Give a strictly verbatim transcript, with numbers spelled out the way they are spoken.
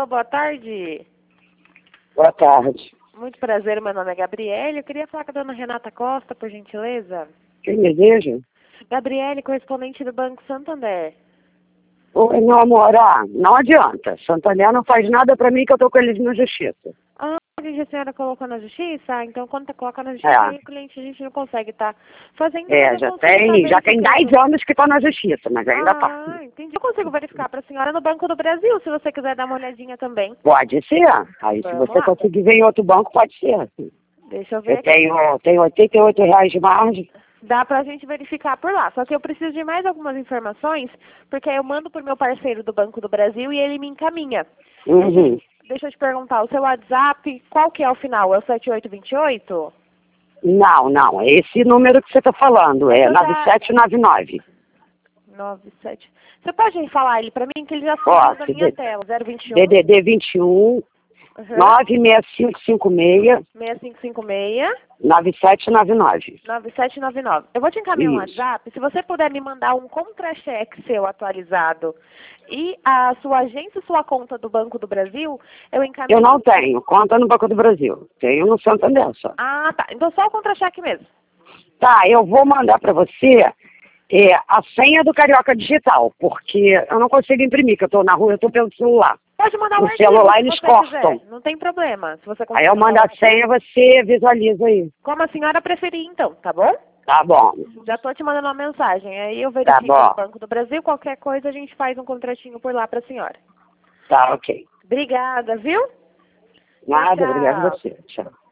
Alô, boa tarde. Boa tarde. Muito prazer, meu nome é Gabriele. Eu queria falar com a dona Renata Costa, por gentileza. Quem deseja? Gabriele, correspondente do Banco Santander. Oi, meu amor, ah, não adianta. Santander não faz nada pra mim que eu tô com eles na justiça. Ah, a senhora colocou na justiça? Então, quando tá colocando na justiça, É. aí o cliente a gente não consegue estar fazendo. É, mas eu já consigo tá tem, já tem verificando. dez anos que tá na justiça, mas ainda tá. Ah, entendi. Eu consigo verificar para a senhora no Banco do Brasil, se você quiser dar uma olhadinha também. Pode ser. Aí se Vamos você lá. conseguir ver em outro banco, pode ser. Deixa eu ver Eu aqui. tenho, tenho oitenta e oito reais de margem. Dá pra gente verificar por lá. Só que eu preciso de mais algumas informações, porque aí eu mando pro meu parceiro do Banco do Brasil e ele me encaminha. Uhum. Deixa eu te perguntar, o seu WhatsApp, qual que é o final? É o sete oito dois oito? Não, não. É esse número que você tá falando. É Eu já- nove sete nove nove. nove sete. Você pode falar ele pra mim, que ele já subiu Posso. da minha D- tela. zero vinte e um. D D D vinte e um, Uhum. nove seis cinco cinco seis, seis cinco cinco seis. nove sete nove nove. nove sete nove nove. Eu vou te encaminhar um Isso. WhatsApp. Se você puder me mandar um contra-cheque seu atualizado e a sua agência e sua conta do Banco do Brasil, eu encaminho. Eu não tenho conta no Banco do Brasil. Tenho no Santander só. Ah, tá. Então só o contra-cheque mesmo. Tá, eu vou mandar para você é, a senha do Carioca Digital, porque eu não consigo imprimir, que eu estou na rua, eu estou pelo celular. Pode mandar o No arquivo celular se eles você cortam. quiser. Não tem problema. Se você Aí eu conseguir mando mandar o a arquivo. senha, você visualiza aí. Como a senhora preferir, então, tá bom? Tá bom. Já tô te mandando uma mensagem. Aí eu Tá verifico bom. no Banco do Brasil. Qualquer coisa a gente faz um contratinho por lá pra senhora. Tá, ok. Obrigada, viu? Nada, Tchau. obrigado a você. Tchau.